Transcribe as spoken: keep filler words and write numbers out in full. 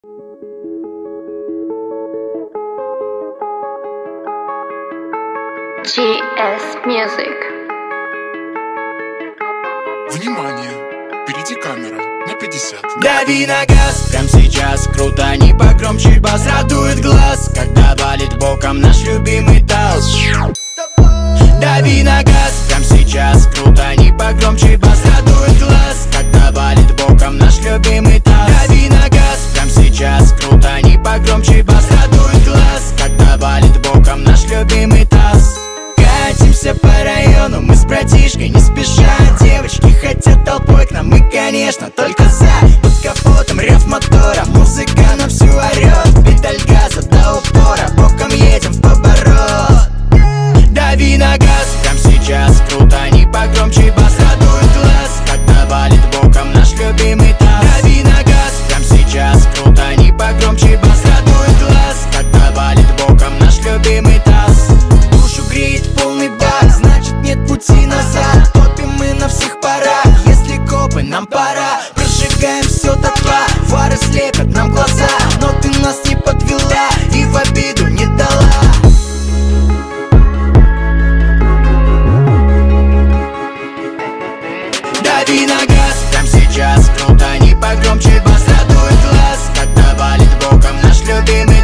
джи эс Music. Внимание! Впереди камера на пятьдесят. Дави на газ, прям сейчас, крутани погромче бас. Радует глаз, когда валит боком наш любимый таз. Дави на газ, прям сейчас, крутани погромче бас. Радует глаз, когда валит боком наш любимый таз. Дави на газ, прям сейчас, крутани погромче бас. Радует глаз, когда валит боком наш любимый таз. Катимся по району, мы с братишкой не спеша. Девочки хотят толпой к нам, мы, конечно, только за. Под капотом рев мотора, музыка на всю орёт. Педаль газа до упора, боком едем в поворот. Дави на газ, прям сейчас, крутани погромче бас. Радует глаз, когда валит боком наш любимый таз. Дави на газ, прям сейчас, крутани погромче бас. Радует глаз, когда валит боком наш любимый таз. Душу греет полный бак, значит нет пути назад. Топим мы на всех парах, если копы, нам пора. Прожигаем все дотла, фары слепят нам глаза. Но ты нас не подвела и в обиду не дала. Дави на газ, прям сейчас, крутани погромче бас. Радует глаз, когда валит боком наш любимый